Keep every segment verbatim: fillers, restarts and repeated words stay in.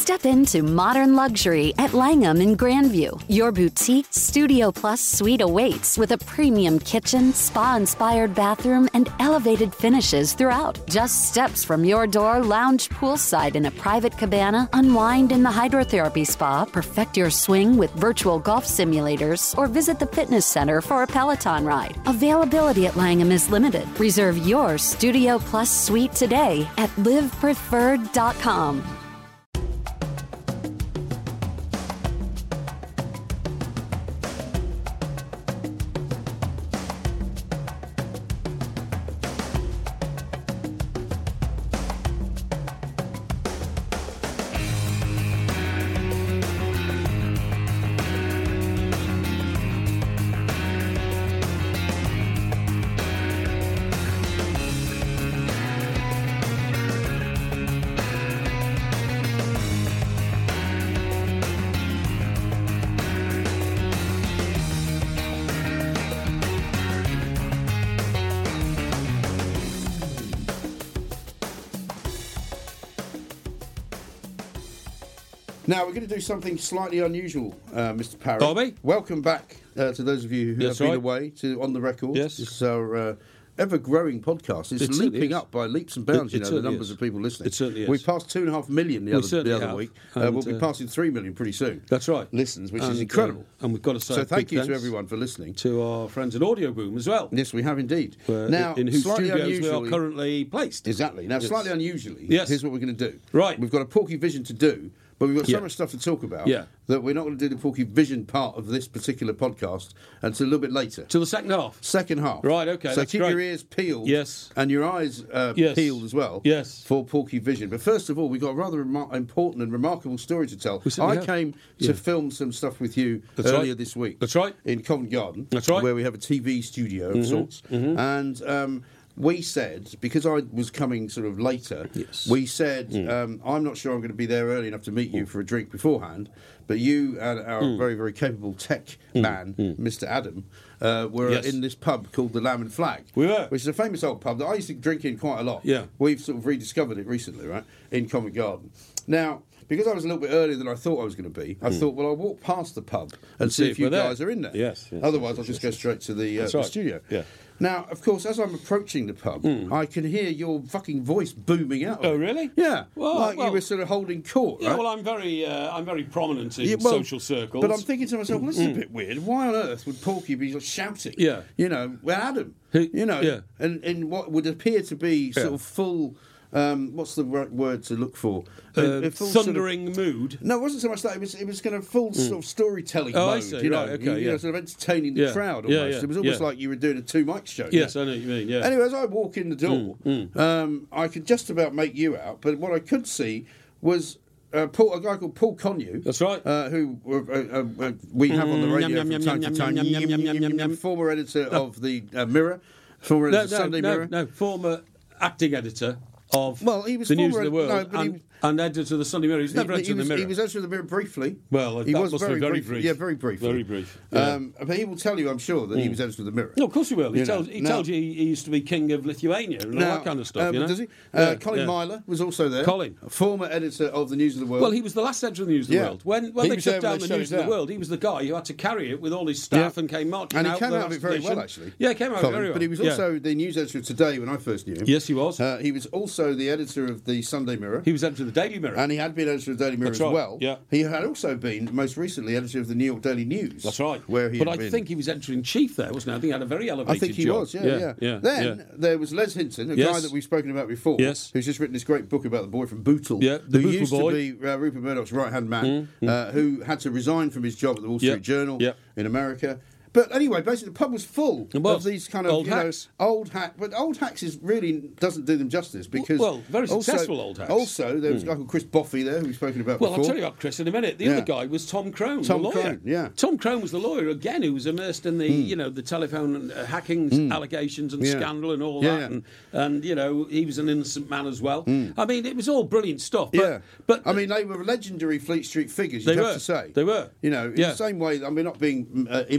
Step into modern luxury at Langham in Grandview. Your boutique Studio Plus suite awaits with a premium kitchen, spa-inspired bathroom, and elevated finishes throughout. Just steps from your door, lounge poolside in a private cabana, unwind in the hydrotherapy spa, perfect your swing with virtual golf simulators, or visit the fitness center for a Peloton ride. Availability at Langham is limited. Reserve your Studio Plus suite today at live preferred dot com. Now, we're going to do something slightly unusual, uh, Mister Parry. Bobby? Welcome back uh, to those of you who That's have been right. away to On The Record. Yes. This is our uh, ever-growing podcast. It's It certainly leaping is. up by leaps and bounds, It- you it know, the certainly numbers is. of people listening. It certainly is. We passed two and a half million the We other, certainly the other have. week. Uh, And, we'll be uh, passing three million pretty soon. That's right. Listens, which And, is uh, incredible. and we've got to say So a thank big you to thanks everyone for listening. to our friends at Audio Boom as well. Yes, we have indeed. uh, now, in whose slightly studios we unusually, are currently placed. Exactly. Now, Yes. slightly unusually, Yes. here's what we're going to do. Right. We've got a Porky Vision to do, but we've got so Yeah. much stuff to talk about Yeah. that we're not going to do the Porky Vision part of this particular podcast until a little bit later. Till the second half. Second half. Right, okay, So that's keep great. your ears peeled. Yes. And your eyes uh, Yes. peeled as well. Yes. For Porky Vision. But first of all, we've got a rather remar- important and remarkable story to tell. We certainly I have. came Yeah. to film some stuff with you That's earlier right. this week. That's right. In Covent Garden. That's right. Where we have a T V studio of sorts. And um, we said, because I was coming sort of later, Yes. we said, um, I'm not sure I'm going to be there early enough to meet you for a drink beforehand, but you and our very, very capable tech man, Mister Adam, uh, were Yes. in this pub called the Lamb and Flag. We were. Which is a famous old pub that I used to drink in quite a lot. Yeah. We've sort of rediscovered it recently, right, in Covent Garden. Now, because I was a little bit earlier than I thought I was going to be, I thought, well, I'll walk past the pub and see, see if if you we're there. guys are in there. Yes, yes, Otherwise, yes, I'll yes, just yes. go straight to the, uh, That's the right. studio. Yeah. Now, of course, as I'm approaching the pub, I can hear your fucking voice booming out. of Oh, it. really? Yeah. Well, like you well- were sort of holding court, Yeah, right? well, I'm very, uh, I'm very prominent in Yeah, well, social circles. But I'm thinking to myself, well, this is a bit weird. Why on earth would Porky be sort of shouting? Yeah. You know, well, Adam. Who- you know, yeah. and in what would appear to be sort Yeah. of full. Um, what's the right word to look for? uh, A- a full sort of- thundering mood. no, it wasn't so much that. It was it was kind of full sort of storytelling Oh, I mode. see. You know, Right, okay, you, you know, yeah. sort of entertaining the Yeah. crowd Yeah, almost. yeah, It was almost yeah. like you were doing a two mic show. Yes, you I know what you mean. Yeah. Anyway, as I walk in the door, Um, I could just about make you out, but what I could see was. Uh, Paul, a guy called Paul Connew. That's right. Uh, who uh, uh, uh, we have on the radio yum, from yum, time yum, to yum, time. yum, yum, Yum, yum, yum, yum, yum, yum. Former editor of the uh, Mirror, former no, editor of no, Sunday no, Mirror. no, former acting editor of Well, he was the News former of the ed- World no, but he and, was- and editor of the Sunday Mirror. He's never he, edited was, the Mirror. he was editor of the Mirror briefly. Well, he that was must very, be very brief- brief. Yeah, very briefly. Very brief, yeah. Um, but he will tell you, I'm sure, that he was editor of the Mirror. No, of course he will. He, You know, tells, he now- tells you he used to be king of Lithuania and all Now, that kind of stuff. uh, you know? Does he? Yeah, Uh, Colin yeah. Myler was also there. Colin. Former editor of the News of the World. Well, he was the last editor of the News of the Yeah. World. When, when He they was shut there when down they the shut News it of the down. World, he was the guy who had to carry it with all his staff Yeah. and came marching And he out. came the out of it very station. well, actually. Yeah, he came out of it Colin, very well. But he was Yeah. also the news editor of Today when I first knew him. Yes, he was. Uh, he was also the editor of the Sunday Mirror. He was editor of the Daily Mirror. And he had been editor of the Daily Mirror That's as right, well. yeah. He had also been, most recently, editor of the New York Daily News. That's right. Where he but had I been. think he was editor-in-chief there, wasn't he? I think he had a very elevated I think he job. was, yeah, yeah. yeah then yeah. there was Les Hinton, a Yes. guy that we've spoken about before, Yes. who's just written this great book about the boy from Bootle, Yeah, the who Bootle used boy. to be uh, Rupert Murdoch's right-hand man, uh, who had to resign from his job at the Wall Street Yep. Journal Yep. in America. But anyway, basically, the pub was full It was. of these kind of Old you know, hacks. old hack. But old hacks is really doesn't do them justice because Well, very also- successful old hacks. Also, there was a guy called Chris Boffey there who we've spoken about Well, before. I'll tell you about Chris in a minute. The Yeah. other guy was Tom Crone, Tom the lawyer. Crone, yeah. Tom Crone was the lawyer again, who was immersed in the you know the telephone uh, hacking allegations and Hmm. Yeah. scandal and all Yeah, that, yeah. and and you know he was an innocent man as well. I mean, it was all brilliant stuff. But, yeah, but I mean, they were legendary Fleet Street figures. They You'd have were. to say They were. You know, in Yeah. the same way. I mean, not being uh, immodest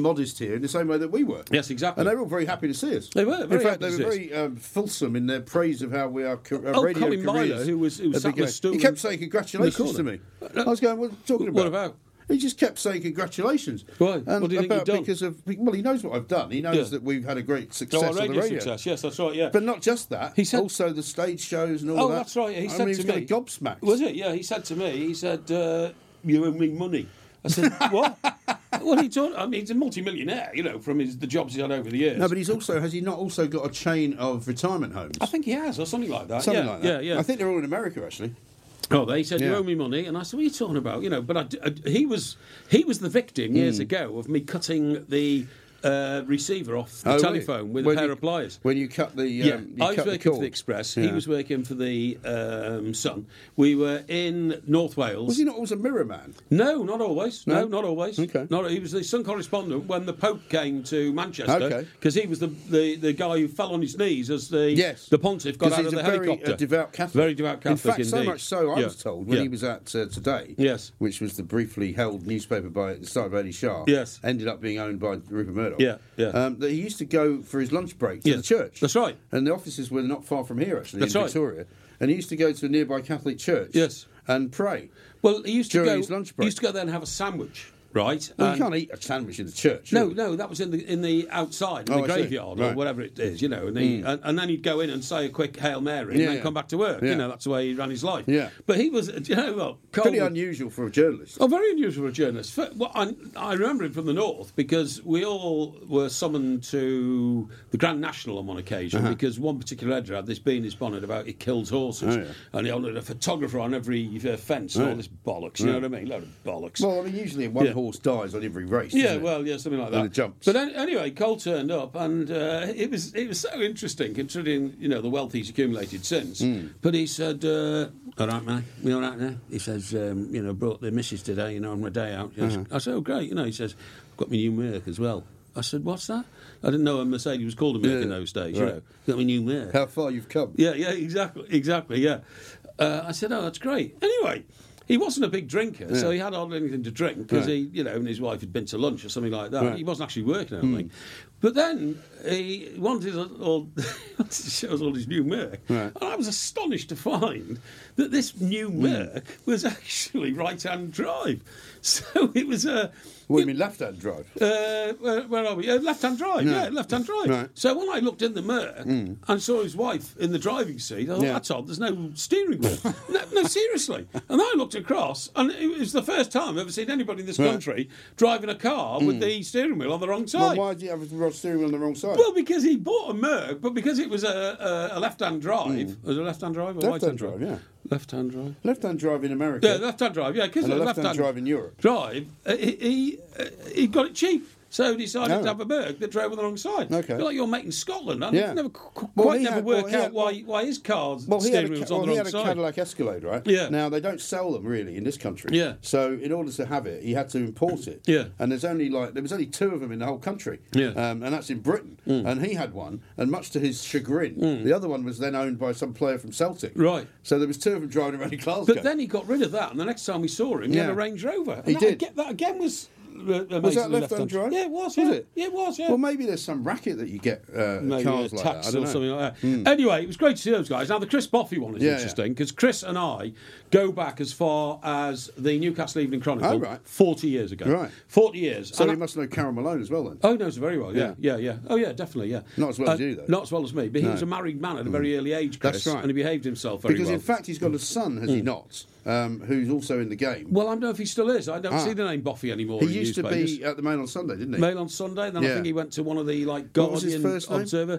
here in the same way that we were. Yes, exactly. And they were all very happy to see us. They were. Very in fact, happy they to were see very um, fulsome in their praise of how we are co- uh, Oh, radio Colin careers. Myler, who was- who was have sat been with Stu going. He kept in- saying congratulations in to the me. corner. I was going, what are you talking about? What about? He just kept saying congratulations. Why? And What do you think about you've done? because of well, he knows what I've done. He knows Yeah. that we've had a great success Oh, our on the radio radio. success. Yes, that's right. Yeah. But not just that. He said- also the stage shows and all oh, that. that's right. He I said mean, to he me, was kind of gobsmacked. Was it? Yeah. He said to me. He said, uh, "You owe me money." I said, "What?" Well, he told. I mean, he's a multi-millionaire, you know, from his the jobs he's had over the years. No, but he's also has he not also got a chain of retirement homes? I think he has, or something like that. Something yeah, like that. Yeah, yeah. I think they're all in America actually. Oh, they said you Yeah. owe me money, and I said, "What are you talking about?" You know, but I d I he was he was the victim years Hmm. ago of me cutting the uh, receiver off the Oh, really? telephone with When a pair you- of pliers. When you cut the, Yeah, um, you I was cut the working for cord. the Express. Yeah. He was working for the um, Sun. We were in North Wales. Was he not always a mirror man? No, not always. No, No? not always. Okay. Not, he was the Sun correspondent when the Pope came to Manchester. Okay. Because he was the, the, the guy who fell on his knees as the Yes. the pontiff got 'Cause out he's of the a very, helicopter. uh, devout Catholic. Very devout Catholic. In fact, so indeed. much so, I Yeah. was told when Yeah. he was at uh, Today, Yes. which was the briefly held newspaper by the start of Eddie Shah, Yes. ended up being owned by Rupert Murdoch. Yeah, yeah. Um, that he used to go for his lunch break to Yeah. the church. That's right. And the offices were not far from here, actually, That's in right. Victoria. And he used to go to a nearby Catholic church. Yes. And pray. Well, he used to During go. his lunch He break. used to go there and have a sandwich, right? Well, And- you can't eat a sandwich in the church. No, surely. no, that was in the in the outside, in Oh, the I see. graveyard or Right. whatever it is, you know. And, he, and, and then he'd go in and say a quick Hail Mary and Yeah, then yeah. come back to work. Yeah. You know, that's the way he ran his life. Yeah. But he was, you know, well, Pretty Cole- unusual for a journalist. Oh, very unusual for a journalist. For, well, I, I remember him from the north because we all were summoned to the Grand National on one occasion Uh-huh. because one particular editor had this bee in his bonnet about it kills horses, Oh, yeah. and he wanted a photographer on every uh, fence and Oh, all yeah. this bollocks. You Yeah. know what I mean? Load of bollocks. Well, I mean, usually one Yeah. horse dies on every race. Yeah, doesn't it? well, yeah, something like that. And it jumps. But an- anyway, Cole turned up, and uh, it was it was so interesting considering you know the wealth he's accumulated since. Hmm. But he said, uh, "All right, mate, you all right now?" He says, um, "You know, brought the missus today, you know, on my day out." He says- Uh-huh. I said, "Oh, great," you know. He says, "I've got my new Merc as well." I said, "What's that?" I didn't know a Mercedes was called a Merc Yeah, in those days. You right. know, got my new Merc. How far you've come. Yeah, yeah, exactly, exactly, yeah. Uh, I said, "Oh, that's great." Anyway, he wasn't a big drinker, so Yeah. he had hardly anything to drink because Right. he, you know, and his wife had been to lunch or something like that. Right. He wasn't actually working, I don't think. But then he wanted all, wanted to show us all his new Merc, Right. and I was astonished to find that this new Merc was actually right-hand drive. So it was a. What do you mean, left-hand drive? Uh, where, where are we? Uh, left-hand drive, No. yeah, left-hand drive. Right. So when I looked in the Merc and saw his wife in the driving seat, I thought, Yeah. that's odd, there's no steering wheel. no, no, seriously. And I looked across, and it was the first time I've ever seen anybody in this Right. country driving a car with the steering wheel on the wrong Well, side. why do you have the steering wheel on the wrong side? Well, because he bought a Merc, but because it was a, a, a left-hand drive, was it a left-hand drive or Left-hand right-hand drive, yeah. Left-hand drive. Left-hand drive in America. Yeah, left-hand drive. Yeah, because And a left-hand left-hand drive in Europe. Drive. Uh, he he, uh, he got it cheap, so he decided Oh. to have a Merc that drove on the wrong side. Okay. Feel like you're making Scotland. I Yeah. never qu- Well, quite he never had- work well, he out had- why well- why his car's Well, he had, steering a, wheel's ca- on well, the he wrong had a side. Cadillac Escalade, right? Yeah. Now, they don't sell them, really, in this country. Yeah. So, in order to have it, he had to import it. Yeah. And there's only, like, there was only two of them in the whole country. Yeah. Um, and that's in Britain. And he had one, and much to his chagrin, the other one was then owned by some player from Celtic. Right. So, there was two of them driving around in Glasgow. But then he got rid of that, and the next time we saw him, he had Yeah. a Range Rover. And He that, did. Again, that again was. Uh, Was that left-hand drive? Yeah, it was. Was Yeah. it? Yeah, it was. Yeah. Well, maybe there's some racket that you get uh, Maybe cars a like tax that. I don't or know. something like that. Anyway, it was great to see those guys. Now, the Chris Boffey one is Yeah, yeah. interesting because Chris and I go back as far as the Newcastle Evening Chronicle Oh, right. forty years ago. Right. forty years. So And he I- must know Carol Malone as well, then. Oh, he knows her very well, yeah. yeah, yeah, Oh, yeah, definitely, yeah. Not as well as Uh, you, though. Not as well as me, but he No. was a married man at a very early age, Chris, That's right. and he behaved himself very Because, well. in fact, he's got a son, has he not, um, who's also in the game. Well, I don't know if he still is. I don't Ah. see the name Boffey anymore He in used to newspapers. be at the Mail on Sunday, didn't he? Mail on Sunday, then I Yeah. think he went to one of the, like, What was his Guardian first name? Observer.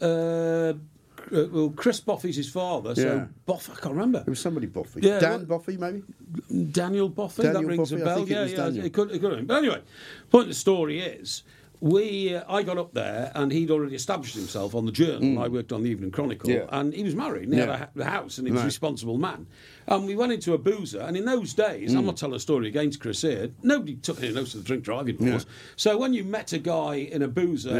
Uh, uh, well, Chris Boffey's his father, so Yeah. Boff, I can't remember. It was somebody Boffey. Yeah, Dan well- Boffey, maybe? Daniel Boffey, Daniel that rings Boffey, a I bell. think it yeah, was yeah, Daniel. it could, it could have been. But anyway, point of the story is, we, uh, I got up there and he'd already established himself on the Journal. I worked on the Evening Chronicle, Mm. Yeah. and he was married. And he Yeah. had a, a house, and he was a Right. responsible man. And we went into a boozer, and in those days, Mm. I'm not telling a story against Chris here. Nobody took any notice of the drink driving laws. Yeah. So when you met a guy in a boozer. Yeah.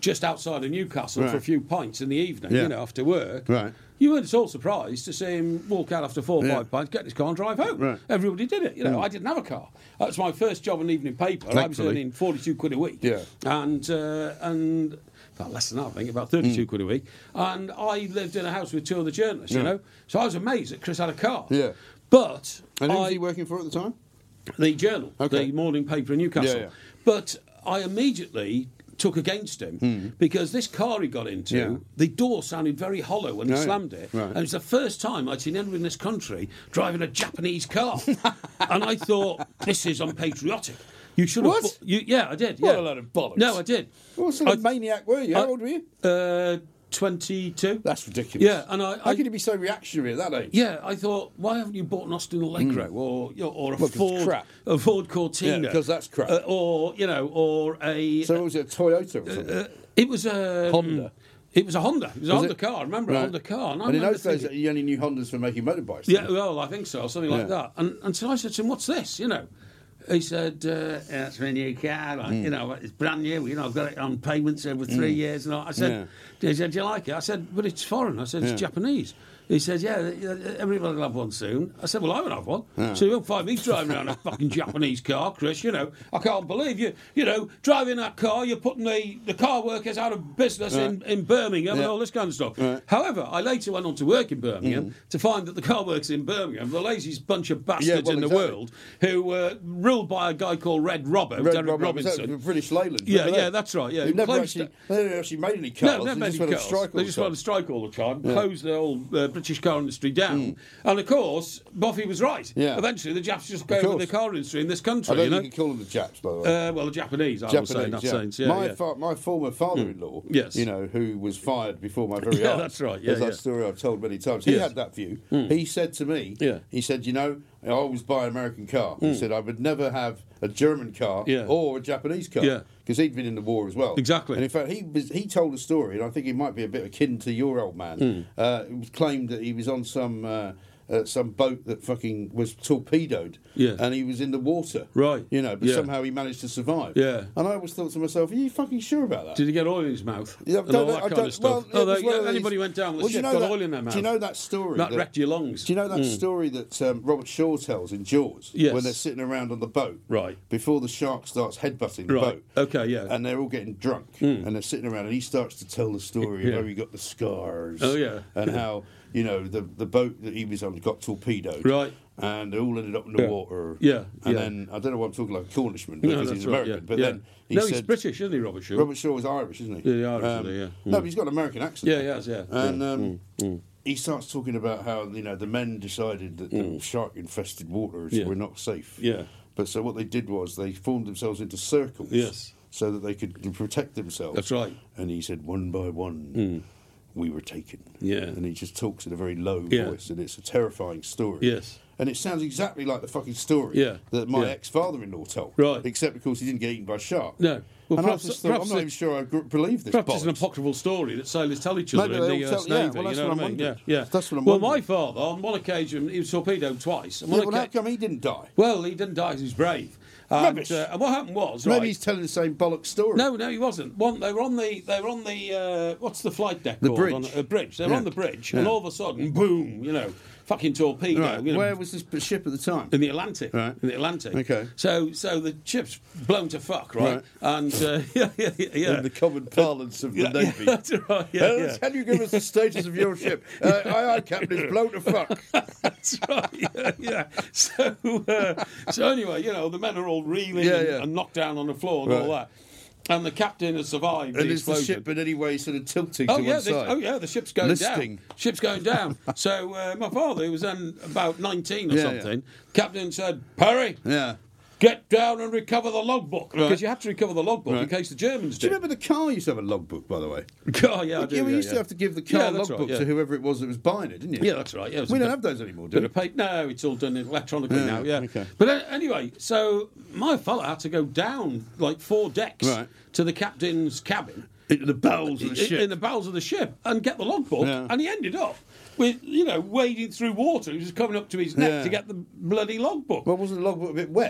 just outside of Newcastle Right. for a few pints in the evening, Yeah. you know, after work. Right. You weren't at all surprised to see him walk out after four or Yeah. five pints, get in his car and drive home. Right. Everybody did it. You know, Mm. I didn't have a car. That was my first job in the evening paper. I was Thankfully. earning forty-two quid a week. Yeah. And, uh, and about less than that, I think, about thirty-two Mm. quid a week. And I lived in a house with two other journalists, you Yeah. know. So I was amazed that Chris had a car. Yeah. But And who was I, he working for at the time? the Journal, Okay. the morning paper in Newcastle. Yeah, yeah. But I immediately took against him because this car he got into, Yeah. the door sounded very hollow when he Oh, yeah. slammed it. Right. And it was the first time I'd seen anyone in this country driving a Japanese car. And I thought, this is unpatriotic. You should have. What? bu- You, yeah, I did. What yeah. a load of bollocks. No, I did. What sort of I- maniac were you? How I- old were you? Uh, twenty-two. That's ridiculous. Yeah, and I. How I could you be so reactionary at that age? yeah, I thought, why haven't you bought an Austin Allegro or you know, or a Mm. Well, 'cause it's Ford, crap. a Ford Cortina? Yeah, 'cause that's crap. Uh, or you know, or a. So what was it, a Toyota or something? uh, it was a Honda? It was a Honda. It was a Was Honda it? car. I remember Right. a Honda car. And, I And in remember those days, thinking- you only knew Hondas for making motorbikes. yeah, didn't you? well, I think so, something like Yeah. that. And and so I said to him, "What's this?" You know. He said, uh, yeah, "It's my new car. Like, Mm. You know, it's brand new. You know, I've got it on payments over three years." And all. I said, "He said, do you like it?" I said, "But it's foreign." I said, "It's Yeah. Japanese." He said, yeah, everybody will have one soon. I said, well, I won't have one. So you won't find me driving around a fucking Japanese car, Chris. You know, I can't believe you, you know, driving that car, you're putting the, the car workers out of business in, Right. in Birmingham Yeah. and all this kind of stuff. Right. However, I later went on to work in Birmingham to find that the car workers in Birmingham, the laziest bunch of bastards well, in the exactly. world, who were ruled by a guy called Red Robbo, Red Derek Robert, was that Robinson. British Leyland. Yeah, remember yeah, that? that's right, yeah. Who never Closed actually, it. they never actually made any cars. No, never they made just any went on cars. strike all They the just time. went on strike all the time, closed the whole uh, British car industry down. And of course, Buffy was right. Yeah. Eventually, the Japs just go over course. the car industry in this country. I don't you think know? you can call them the Japs, by the way. Uh, well, the Japanese, I would say, in that yeah. sense. Yeah, my yeah. Fa- my former father-in-law, Yes. you know, who was fired before my very Yeah, eyes. that's right, yeah, There's yeah. that story I've told many times. He Yes. had that view. He said to me, Yeah. he said, you know, I always buy an American car. He said I would never have a German car Yeah. or a Japanese car. Yeah. Because he'd been in the war as well. Exactly. And in fact, he was, he told a story, and I think it might be a bit akin to your old man. Hmm. Uh, it was claimed that he was on some uh, uh, some boat that fucking was torpedoed, Yeah. and he was in the water. Right. You know, but Yeah. somehow he managed to survive. Yeah. And I always thought to myself, are you fucking sure about that? Did he get oil in his mouth? Yeah, and don't all know- that I kind don't- of stuff. well, it oh, was they, one of anybody these- went down with Well, the do you ship, know got that- oil in their mouth. Do you know that story? That wrecked your lungs. Do you know that story that um, Robert Shaw tells in Jaws? Yes. When they're sitting around on the boat. Right. Before the shark starts headbutting the Right. boat. Okay, yeah. And they're all getting drunk. And they're sitting around, and he starts to tell the story Yeah. of how he got the scars. Oh, yeah. And how, you know, the, the boat that he was on got torpedoed. Right. And they all ended up in the Yeah. water. Yeah, And yeah. then, I don't know why I'm talking like a Cornishman, No, because that's he's right, American. yeah, But yeah. then he no, said. he's British, isn't he, Robert Shaw? Robert Shaw is Irish, isn't he? Yeah, the Irish, isn't he? Yeah. No, but he's got an American accent. Yeah, he has, yeah. And yeah. um, he starts talking about how, you know, the men decided that the shark-infested waters Yeah. were not safe. Yeah. But so what they did was they formed themselves into circles. Yes. So that they could protect themselves. That's right. And he said, one by one, we were taken. Yeah. And he just talks in a very low Yeah. voice, and it's a terrifying story. Yes. And it sounds exactly like the fucking story Yeah. that my Yeah. ex-father-in-law told. Right. Except, of course, he didn't get eaten by a shark. No. Well, and I perhaps- just thought, perhaps I'm not it- even sure I gr- believe this. Perhaps it's an bollocks. apocryphal story that sailors tell each other Maybe in they the all U S tell- yeah, Navy. well, that's you know what what I I'm mean? Yeah, wondering. yeah. That's what I'm well, wondering. my father, on one occasion, he was torpedoed twice. And Yeah, one well, how occa- come he didn't die? well, he didn't die, he was brave. And, Rubbish. uh, and what happened was, Maybe right, he's telling the same bollock story. No, no, he wasn't. One, they were on the, they were on the, uh, what's the flight deck The called? bridge. On a bridge. They were Yeah. on the bridge, Yeah. and all of a sudden, boom! You know, fucking torpedo. Right. You know, Where was this b- ship at the time? in the Atlantic, Right. in the Atlantic. Okay. So, so the ship's blown to fuck, right? Right. And uh, yeah, yeah, yeah, yeah. In the common parlance of the yeah, Navy. yeah, that's right. Yeah, Uh, yeah. Can you give us the status of your ship? Uh, aye, aye, Captain, it's blown to fuck. That's right. Yeah, yeah. So, uh, so anyway, you know, the men are all reeling Yeah, and, yeah. and knocked down on the floor and all Right. that. And the captain has survived And the is the explosion. ship in any way sort of tilting Oh to yeah, one the, side? oh yeah, the ship's going Listing. down. Ship's going down. So uh, my father, who was then about nineteen or Yeah, something, captain said, "Perry, Yeah. get down and recover the logbook," Right. because you had to recover the logbook in Right. case the Germans Do did. you remember the car used to have a logbook, by the way? Oh yeah, I do. yeah, we yeah, used yeah. to have to give the car Yeah, that's logbook right, yeah. to whoever it was that was buying it, didn't you? Yeah, that's right. Yeah, it was We a don't bit- have those anymore, do Bit we? of paper. No, it's all done electronically Yeah, now. Yeah. okay. But uh, anyway, so my fella had to go down like four decks Right. to the captain's cabin. Into the bowels of the in, ship. in the bowels of the ship and get the logbook, Yeah. and he ended up with, you know, wading through water. He was coming up to his neck Yeah. to get the bloody logbook. Well, wasn't the logbook a bit wet?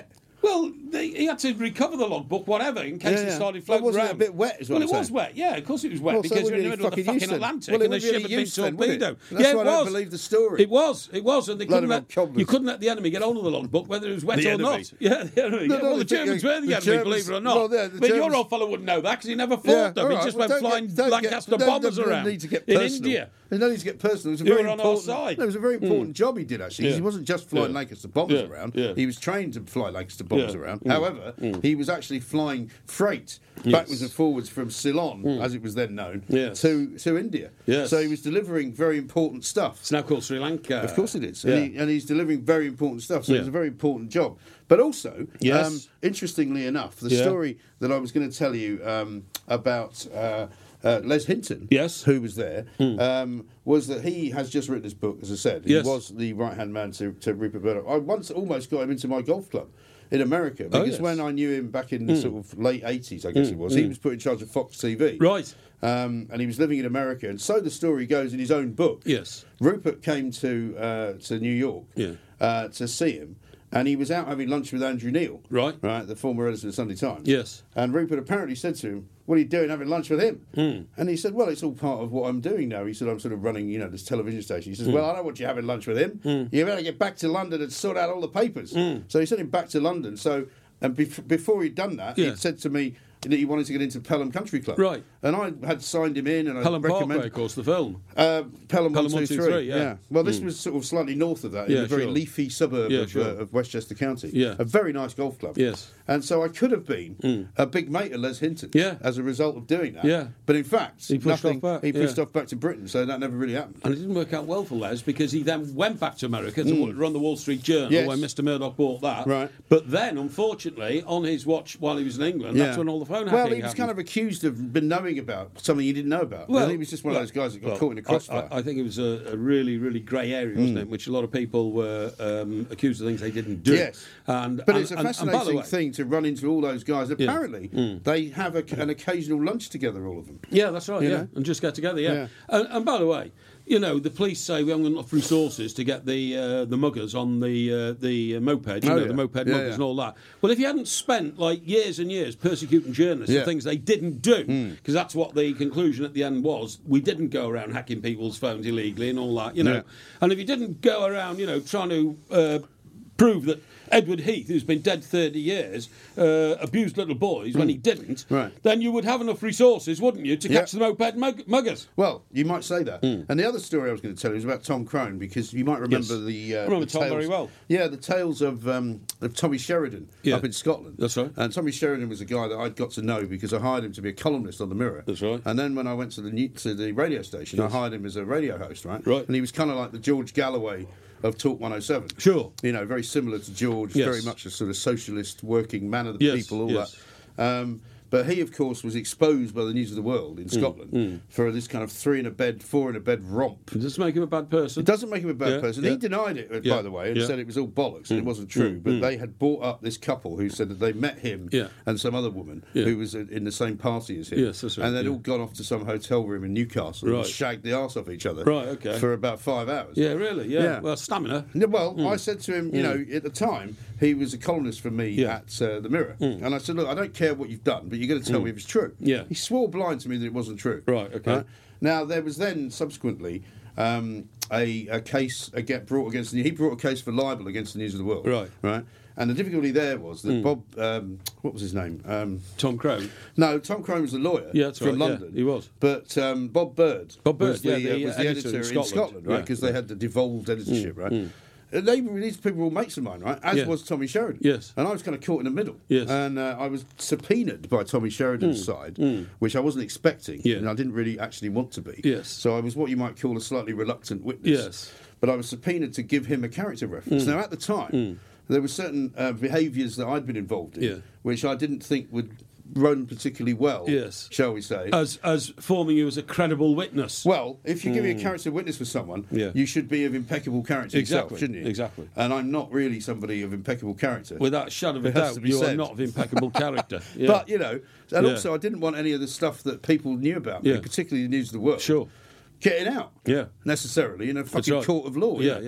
Well, they, he had to recover the logbook, whatever, in case Yeah, it yeah. started Well, floating wasn't it around. a bit wet, is what Well, I'm it was saying? wet. Yeah, of course it was wet Well, so because it you're in the wouldn't middle of the be fucking fucking use then. Atlantic Well, it and the wouldn't ship be had been use then, would it? torpedoed. That's Yeah, why it I don't was. believe the story. It was. It was, and they Blood couldn't of let, cobblers. you couldn't let the enemy get hold of the logbook, whether it was wet The or enemy. not. Yeah, the enemy. No, yeah, no, well, the the- Germans the were the, the enemy, Germans- believe it or not. well, yeah, the but your Germans- old fellow wouldn't know that because he never fought Yeah, them. all He right, just well, went don't flying get- don't get- Lancaster don't- bombers don't around need to get in personal. India. There's no need to get personal. It was a You very were on our important. side. No, it was a very important job he did actually. Yeah. He wasn't just flying Yeah. Lancaster bombers Yeah. around. Yeah. He was trained to fly Lancaster bombers Yeah. around. Mm. However, Mm. he was actually flying freight Yes. backwards and forwards from Ceylon, as it was then known, Yes. to to India. Yes. So he was delivering very important stuff. It's now called Sri Lanka. Of course it is. Yeah. And, he, and he's delivering very important stuff. So Yeah. it's a very important job. But also, Yes. um, interestingly enough, the Yeah. story that I was going to tell you um, about uh, uh, Les Hinton, Yes. who was there, um, was that he has just written this book, as I said. He Yes. was the right-hand man to, to Rupert Murdoch. I once almost got him into my golf club in America because yes. when I knew him back in the sort of late eighties, I guess it was, he was put in charge of Fox T V. Right. Um, and he was living in America. And so the story goes in his own book. Yes. Rupert came to uh, to New York Yeah. uh, to see him, and he was out having lunch with Andrew Neil, Right. right, the former editor of the Sunday Times. Yes. And Rupert apparently said to him, "What are you doing having lunch with him?" Mm. And he said, "Well, it's all part of what I'm doing now." He said, "I'm sort of running, you know, this television station." He says, Mm. "Well, I don't want you having lunch with him. You better get back to London and sort out all the papers." Mm. So he sent him back to London. So, and bef- before he'd done that, Yeah. he'd said to me that he wanted to get into Pelham Country Club. Right. And I had signed him in, and I Pelham Parkway, recommended. of course, the film. Uh, Pelham, Pelham one two three, one two three, yeah. yeah. Well, this was sort of slightly north of that, in Yeah, a very sure. leafy suburb Yeah, of, sure. uh, of Westchester County. Yeah. A very nice golf club. Yes. And so I could have been a big mate of Les Hinton Yeah. as a result of doing that. Yeah. But in fact, He pushed nothing, off back, he pushed yeah. off back to Britain, so that never really happened. And it didn't work out well for Les because he then went back to America to run the Wall Street Journal Yes. when Mister Murdoch bought that. Right. But then, unfortunately, on his watch while he was in England, that's when all the phone hacking Well, he was happened. kind of accused of been knowing about something he didn't know about. Well, he was just one well, of those guys that got well, caught in a crossfire. I, I, I think it was a, a really, really grey area, wasn't it? In which a lot of people were um, accused of things they didn't do. Yes. And, But and, it's a and- and by the fascinating way- thing to run into all those guys. Yeah. Apparently, they have a, an occasional lunch together, all of them. Yeah, that's right. You Yeah, know? and just get together. Yeah. Yeah. And, and by the way, you know, the police say we haven't got enough resources to get the uh, the muggers on the uh, the uh, moped, you Oh, know, yeah. the moped Yeah, muggers yeah. and all that. Well, if you hadn't spent like years and years persecuting journalists Yeah. for things they didn't do, because that's what the conclusion at the end was, we didn't go around hacking people's phones illegally and all that, you know. Yeah. And if you didn't go around, you know, trying to uh, prove that Edward Heath, who's been dead thirty years, uh, abused little boys when he didn't, Right. then you would have enough resources, wouldn't you, to Yeah. catch the moped mug- muggers? Well, you might say that. And the other story I was going to tell you was about Tom Crone, because you might remember Yes. the. Uh, I remember the Tom tales, very well. Yeah, the tales of um, of Tommy Sheridan Yeah. up in Scotland. That's right. And Tommy Sheridan was a guy that I'd got to know because I hired him to be a columnist on the Mirror. That's right. And then when I went to the new, to the radio station, Yes. I hired him as a radio host, right? Right. And he was kind of like the George Galloway of Talk one oh seven. Sure. You know, very similar to George, Yes. very much a sort of socialist working man of the Yes, people, all yes. that. Um, but he, of course, was exposed by the News of the World in Scotland for this kind of three in a bed, four in a bed romp. Does this make him a bad person? It doesn't make him a bad Yeah, person. yeah. He denied it, uh, Yeah, by the way, and yeah. said it was all bollocks and it wasn't true. but they had brought up this couple who said that they met him Yeah. and some other woman Yeah. who was uh, in the same party as him. Yes, that's right, And they'd yeah. all gone off to some hotel room in Newcastle Right. and shagged the arse off each other Right, okay. for about five hours. Yeah, really. Yeah. Yeah. Well, stamina. No, well, I said to him, you know, at the time, he was a columnist for me Yeah. at uh, the Mirror, and I said, "Look, I don't care what you've done, but you're going to tell me if it's true." Yeah. He swore blind to me that it wasn't true. Right, okay. Now there was then subsequently um, a, a case again brought against the, he brought a case for libel against the News of the World. Right. Right. And the difficulty there was that Bob, um, what was his name? Um, Tom Crone. no, Tom Crone was the lawyer Yeah, that's from right, yeah, London. he was. But um, Bob Bird, Bob Bird, was the, yeah, the, uh, was uh, the editor editor, in in Scotland. Scotland, right? Yeah, Because yeah. they had the devolved editorship, right? And they were, these people were mates of mine, right? As Yeah. was Tommy Sheridan. Yes. And I was kind of caught in the middle. Yes. And uh, I was subpoenaed by Tommy Sheridan's side, which I wasn't expecting. Yeah. And I didn't really actually want to be. Yes. So I was what you might call a slightly reluctant witness. Yes. But I was subpoenaed to give him a character reference. Now, at the time, there were certain uh, behaviours that I'd been involved in, Yeah. which I didn't think would run particularly well, Yes. shall we say. As as forming you as a credible witness. Well, if you give me a character witness for someone, Yeah. you should be of impeccable character Exactly, yourself, shouldn't you? exactly. And I'm not really somebody of impeccable character. Without a shadow of a It has doubt, to be you are said. not of impeccable character. Yeah. But, you know, and Yeah. also I didn't want any of the stuff that people knew about me, Yeah. particularly the News of the World, Sure. getting out Yeah. necessarily in a That's fucking right. court of law. Yeah, you know. yeah.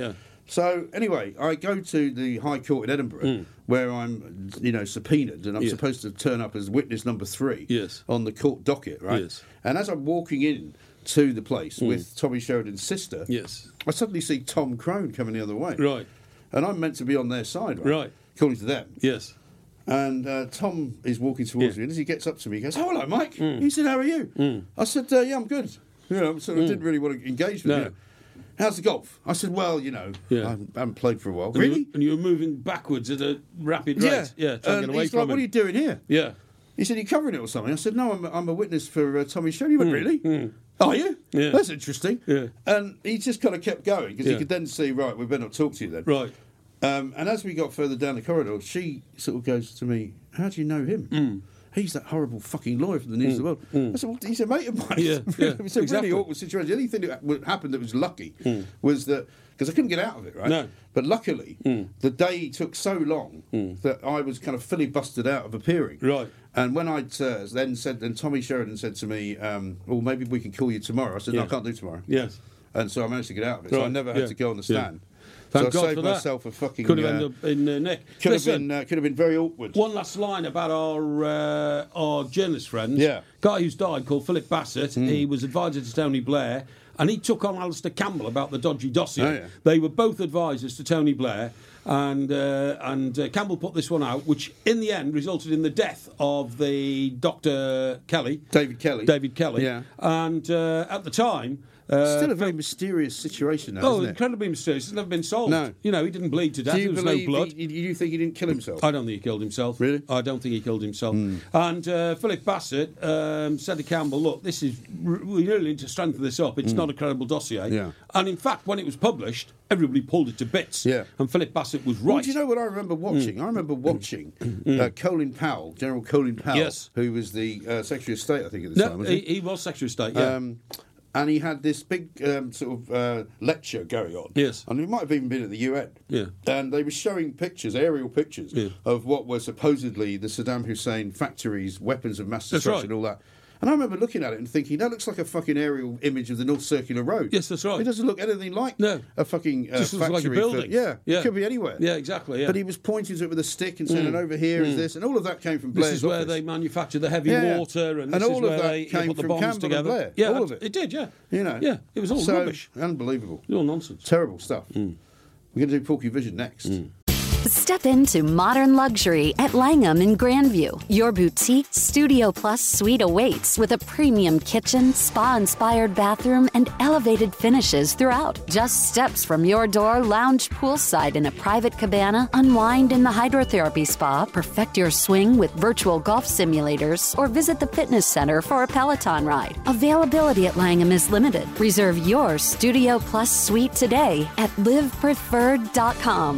So anyway, I go to the High Court in Edinburgh, mm. where I'm, you know, subpoenaed, and I'm yeah. supposed to turn up as witness number three yes. on the court docket, right? Yes. And as I'm walking in to the place mm. with Tommy Sheridan's sister, yes. I suddenly see Tom Crone coming the other way, right? And I'm meant to be on their side, right? Right. According to them, yes. And uh, Tom is walking towards yeah. me, and as he gets up to me, he goes, "Oh, hello, Mike." Mm. He said, "How are you?" Mm. I said, uh, "Yeah, I'm good." You know, so I mm. didn't really want to engage with no. him. You know. How's the golf? I said, well, you know, yeah. I haven't played for a while. And really? You, and you were moving backwards at a rapid rate. Yeah, yeah trying to get away he's from like, him. what are you doing here? Yeah. He said, are you covering it or something? I said, no, I'm, I'm a witness for uh, Tommy Sheridan. He went, mm. really? Mm. Are you? Yeah. That's interesting. Yeah. And he just kind of kept going, because yeah. he could then see, right, we better not talk to you then. Right. Um, and as we got further down the corridor, she sort of goes to me, how do you know him? Mm. He's that horrible fucking lawyer from the News mm. of the World. Mm. I said, well, he's a mate of mine. Yeah, yeah, it was a exactly. really awkward situation. The only thing that happened that was lucky mm. was that, because I couldn't get out of it, right? No. But luckily, mm. the day took so long mm. that I was kind of filibustered out of appearing. Right. And when I uh, then said, then Tommy Sheridan said to me, um, well, maybe we can call you tomorrow. I said, yeah. no, I can't do tomorrow. Yes. And so I managed to get out of it. Right. So I never had yeah. to go on the stand. Yeah. Thank so I God saved for that. myself a fucking... Could have uh, ended up in uh, Nick. Could Listen, have been uh, could have been very awkward. One last line about our uh, our journalist friends. Yeah. Guy who's died called Philip Bassett. Mm. He was advisor to Tony Blair, and he took on Alistair Campbell about the dodgy dossier. Oh, yeah. They were both advisors to Tony Blair, and uh, and uh, Campbell put this one out, which in the end resulted in the death of the Doctor Kelly, David Kelly. David Kelly. Yeah. And uh, at the time. Uh, Still a very mysterious situation, though, oh, isn't it? incredibly mysterious. It's never been solved. No. You know, he didn't bleed to death. Do you There was believe no blood. He, you think he didn't kill himself? I don't think he killed himself. Really? I don't think he killed himself. Mm. And uh, Philip Bassett um, said to Campbell, look, this is we really need to strengthen this up. It's mm. not a credible dossier. Yeah. And in fact, when it was published, everybody pulled it to bits. Yeah. And Philip Bassett was right. Well, do you know what I remember watching? Mm. I remember watching mm. uh, Colin Powell, General Colin Powell, yes. who was the uh, Secretary of State, I think, at the no, time, wasn't he? he? He was Secretary of State, yeah. Um, and he had this big um, sort of uh, lecture going on. Yes. And he might have even been at the U N. Yeah. And they were showing pictures, aerial pictures, yeah. of what were supposedly the Saddam Hussein factories, weapons of mass destruction, right. all that. And I remember looking at it and thinking, that looks like a fucking aerial image of the North Circular Road. Yes, that's right. It doesn't look anything like no. a fucking uh, Just factory. looks like a building. For, yeah, yeah, it could be anywhere. Yeah, exactly. Yeah. But he was pointing to it with a stick and saying, mm. and over here mm. is this, and all of that came from Blair's This is where office. they manufacture the heavy yeah. water, and, and this all is of where that they came put the from bombs Campbell together. And Blair. Yeah, all of it. It did, yeah. You know, yeah, it was all so, rubbish. Unbelievable. It was all nonsense. Terrible stuff. Mm. We're going to do Porky Vision next. Mm. Step into modern luxury at Langham in Grandview. Your boutique Studio Plus suite awaits with a premium kitchen, spa-inspired bathroom, and elevated finishes throughout. Just steps from your door, lounge poolside in a private cabana, unwind in the hydrotherapy spa, perfect your swing with virtual golf simulators, or visit the fitness center for a Peloton ride. Availability at Langham is limited. Reserve your Studio Plus suite today at live preferred dot com.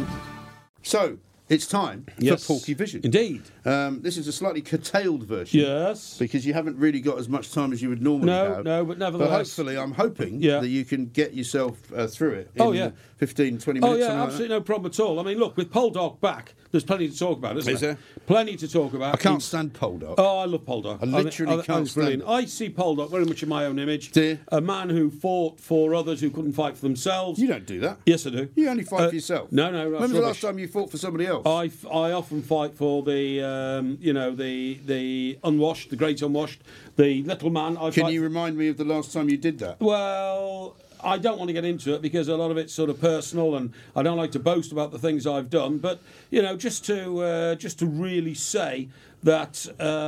So, it's time yes. for Porky Vision. Indeed. Um, this is a slightly curtailed version. Yes. Because you haven't really got as much time as you would normally no, have. No, but nevertheless. But hopefully, I'm hoping yeah. that you can get yourself uh, through it in oh, yeah. fifteen, twenty minutes. Oh, yeah, absolutely like no problem at all. I mean, look, with Poldark back, there's plenty to talk about, isn't is there? there? Plenty to talk about. I can't He, stand Poldark. Oh, I love Poldark. I literally I mean, can't I, stand I see Poldark very much in my own image. Do you? A man who fought for others who couldn't fight for themselves. You don't do that. Yes, I do. You only fight Uh, for yourself. No, no, that's When was the rubbish. last time you fought for somebody else? I, f- I often fight for the, um, you know, the the unwashed, the great unwashed, the little man. I Can fight you remind me of the last time you did that? Well, I don't want to get into it because a lot of it's sort of personal, and I don't like to boast about the things I've done. But you know, just to uh, just to really say that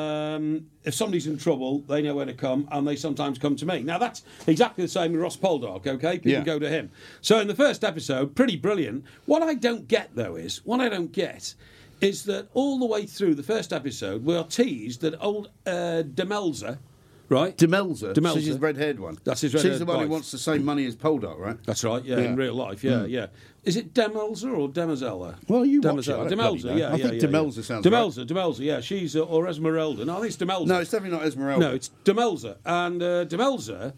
um, if somebody's in trouble, they know where to come, and they sometimes come to me. Now that's exactly the same with Ross Poldark. Okay, people Yeah. go to him. So in the first episode, pretty brilliant. What I don't get though is what I don't get. Is that all the way through the first episode, we are teased that old uh, Demelza, right? Demelza. Demelza. She's the red-haired one. That's his She's red-haired the one wife. who wants the same money as Poldark, right? That's right, yeah, Yeah. in real life, yeah, Mm. yeah. Is it Demelza or Demoiselle? Well, you watch Demoiselle. it, I don't Demelza, bloody know. yeah, I yeah, think yeah, Demelza yeah. sounds Demelza, Demelza, yeah. She's uh, or Esmeralda. No, I think it's Demelza. No, it's definitely not Esmeralda. No, it's Demelza, and uh, Demelza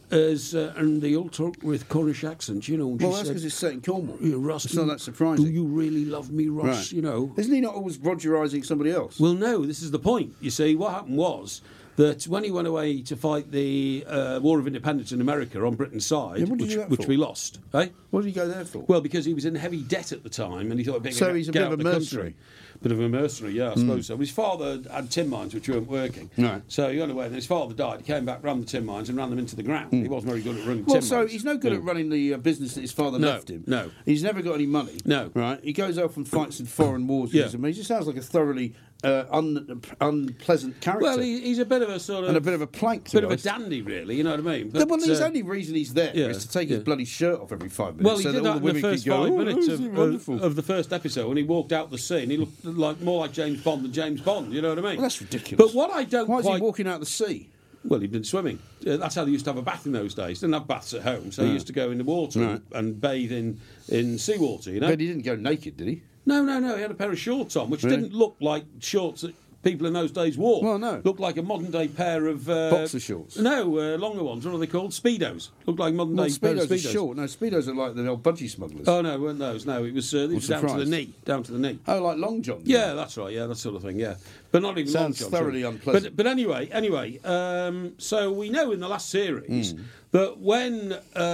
is uh, and they all talk with Cornish accents, you know. And Well, she that's said, because it's set in Cornwall. "Yeah, Ross, It's do not you- that surprising. Do you really love me, Ross? Right. You know." Isn't he not always Rogerising somebody else? Well, no, this is the point. You see, what happened was that when he went away to fight the uh, War of Independence in America on Britain's side, Yeah, what did he which, do that which for? we lost, eh? What did he go there for? Well, because he was in heavy debt at the time, and he thought, So get, he's a get bit out of a the mercenary. country. Bit of a mercenary, yeah, I suppose so. His father had tin mines which weren't working, Right. so he went away. Then his father died. He came back, ran the tin mines, and ran them into the ground. He wasn't very good at running Well, tin so mines. he's no good Yeah. at running the uh, business that his father No, left him. no. He's never got any money. No. Right? He goes off and fights in foreign wars. Yeah. I mean, he just sounds like a thoroughly uh, un- unpleasant character. Well, he, he's a bit of a sort of and a bit of a plank, to bit be of a honest. dandy, really. You know what I mean? The- well, his uh, only reason he's there is yeah, to take yeah. his bloody shirt off every five minutes. Well, he so did that all that the in the women first can go, five "Oh, minutes isn't of, he wonderful?" of, of the first episode when he walked out the scene. He looked like more like James Bond than James Bond. You know what I mean? Well, that's ridiculous. But what I don't Why is quite he walking out the sea? well, he'd been swimming. Uh, that's how they used to have a bath in those days. They didn't have baths at home, so he used to go in the water Right. and, and bathe in in seawater. You know? But he didn't go naked, did he? No, no, no. He had a pair of shorts on, which Really? didn't look like shorts that people in those days wore. Well, no. Looked like a modern day pair of uh, Boxer shorts? No, uh, longer ones. What are they called? Speedos. Looked like modern Well, day pair of Speedos are speedos. short. No, Speedos are like the old budgie smugglers. Oh no, weren't those? No, it was, uh, it was down to the surprised. knee. Down to the knee. Oh, like long john. Yeah, that's right. Yeah, that sort of thing. Yeah, but not even Sounds long johns, thoroughly really. unpleasant. But, but anyway, anyway. Um, so we know in the last series Hmm. that when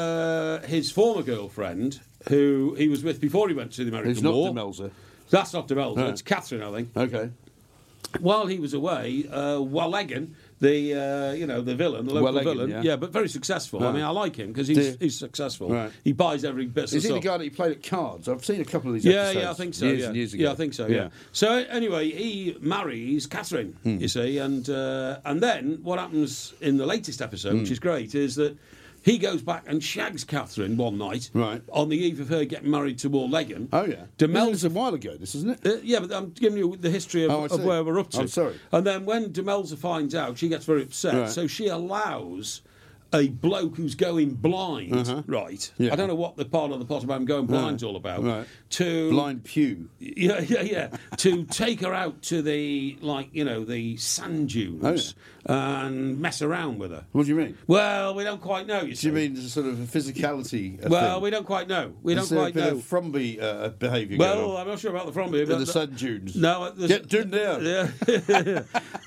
uh, his former girlfriend, who he was with before he went to the American It's not War, Demelza. that's not Demelza, Right. it's Catherine, I think. Okay. While he was away, uh, Wallegan, the uh, you know the villain, the local Wallegan, villain, yeah. but very successful. I Right. mean, I like him because Do he's, you? he's successful. Right. He buys every bit. Is he of the stuff. guy that he played at cards? I've seen a couple of these Yeah, episodes. yeah, I think so. Years yeah. and years ago. Yeah, I think so. Yeah. So anyway, he marries Catherine. Hmm. You see, and uh, and then what happens in the latest episode, Hmm. which is great, is that he goes back and shags Catherine one night, Right. on the eve of her getting married to Wallegan. Oh, yeah. Demelza This is a while ago, this, isn't it? uh, yeah, but I'm giving you the history of, Oh, I of see. where we're up to. I'm sorry. And then when Demelza finds out, she gets very upset. Right. So she allows a bloke who's going blind, Uh-huh. right? Yeah. I don't know what the part of the pot about going blind's all about. Right. To Blind Pew. yeah, yeah, yeah. to take her out to the like, you know, the sand dunes Oh, and mess around with her. What do you mean? Well, we don't quite know. You Do see. you mean there's a sort of a physicality? Well, thing? we don't quite know. We Is don't there quite a bit know. of Fromby uh, behaviour going Well, on? I'm not sure about the Fromby. In but the sand dunes. No, there's- Get down there. Yeah.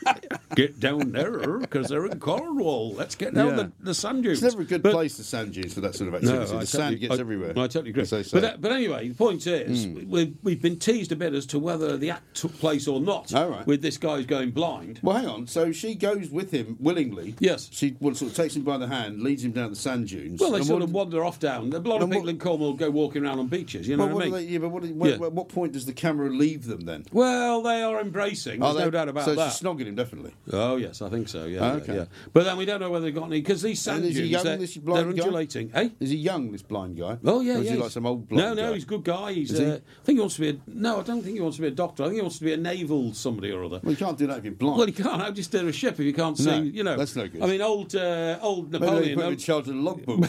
Get down there because they're in Cornwall. Let's get down Yeah. the, the sand dunes. It's never a good But- place, the sand dunes, for that sort of No, activity. I the sand totally- gets I- everywhere. I totally agree. as they say. But, uh, but anyway, the point is, we've, we've been teased a bit as to whether the act took place or not Oh, right. with this guy who's going blind. Well, hang on. So she goes with him willingly. Yes. She well, sort of takes him by the hand, leads him down the sand dunes. Well, they And sort what- of wander off down. A lot of And people what- in Cornwall go walking around on beaches, you know Well, what I what mean? do they, yeah, but what, what, Yeah. at what point does the camera leave them then? Well, they are embracing. There's Are no they- doubt about so that. she's snogging him, definitely. Oh yes, I think so. Yeah, Oh, yeah, okay. yeah. But then we don't know whether they've got any because these sand And is he dunes, young, they're, this blind they're guy? undulating. Eh? Is he young, this blind guy? Oh yeah, Or is yeah. he like he's- some old No, blind no, guy? he's a good guy. He's. Is he? Uh, I think he wants to be a. No, I don't think he wants to be a doctor. I think he wants to be a naval somebody or other. Well, you can't do that if you're blind. Well, he can't. How do you steer a ship if you can't see? No, you know, that's no good. I mean, old uh, old Maybe they Napoleon. put him in on- charge of the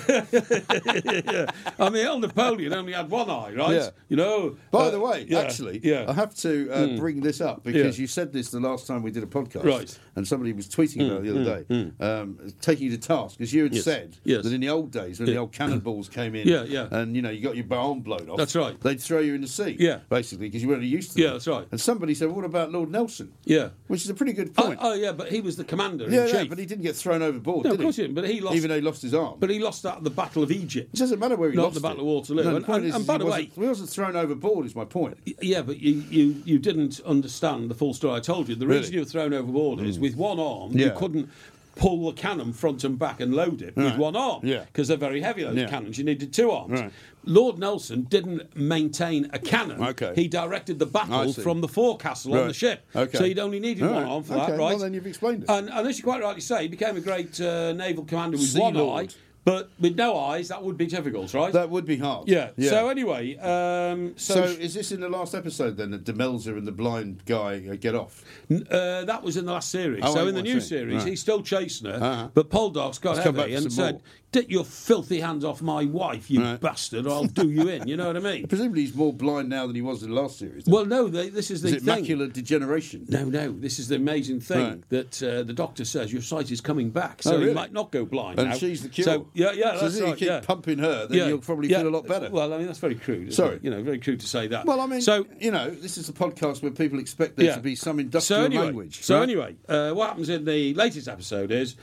logbook. yeah. I mean, old Napoleon only had one eye, right? Yeah. You know. By uh, the way, yeah, actually, yeah. I have to uh, bring this up because Yeah. you said this the last time we did a podcast, Right. Mm, and somebody was tweeting about it the other day, um, taking you to task because you had Yes. said Yes. that in the old days when the Yeah. old cannonballs came in, Yeah, yeah. and you know you got your arm blown off, That's right. They'd throw you in the sea, Yeah. basically because you weren't used to Yeah, them. that's right. And somebody said, well, "What about Lord Nelson?" Yeah. Which is a pretty good Oh, point. oh, yeah, but he was the commander yeah, in yeah, chief. but he didn't get thrown overboard, No, did of course he? he didn't, but he lost- even though he lost his arm. But he lost that at the Battle of Egypt. It doesn't matter where he Not lost the Battle it. of Waterloo. No, the And- point and- is, and is by he the wasn't- way- he wasn't thrown overboard. Is my point. Yeah, but you, you, you didn't understand the full story I told you. The reason Really? you were thrown overboard is with one arm, Yeah. you couldn't pull the cannon front and back and load it with Right. one arm. Yeah. Because they're very heavy, those Yeah. cannons. You needed two arms. Right. Lord Nelson didn't maintain a cannon. Okay. He directed the I battle see. from the forecastle on Right. the ship. Okay. So you'd only needed All one right. arm for Okay, that, well, right? then you've explained it. And, and as you quite rightly say, he became a great uh, naval commander with Sea one Lord. eye. But with no eyes, that would be difficult, right? That would be hard. yeah. So anyway, um, So, so, is this in the last episode then that Demelza and the blind guy uh, get off? Uh, that was in the last series. Oh, so I in the see. new series, Right. he's still chasing her, Uh-huh. but Poldark's got He's come back heavy for and some said, more. "Get your filthy hands off my wife, you Right. bastard, or I'll do you in." You know what I mean? Presumably he's more blind now than he was in the last series. then. Well, no, they, this is the is it thing. macular degeneration? No, no, this is the amazing thing Right. that uh, the doctor says your sight is coming back, so Oh, really? he might not go blind And now. she's the cure. So, Yeah, yeah, So that's if right. you keep yeah. pumping her, then Yeah, you'll probably yeah. feel a lot better. Well, I mean, that's very crude. Isn't Sorry. it? You know, very crude to say that. Well, I mean, so you know, this is a podcast where people expect there yeah. to be some industrial so anyway, language. So right? anyway, uh, what happens in the latest episode is,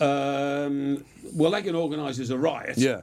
um, Wellegan organises a riot. Yeah.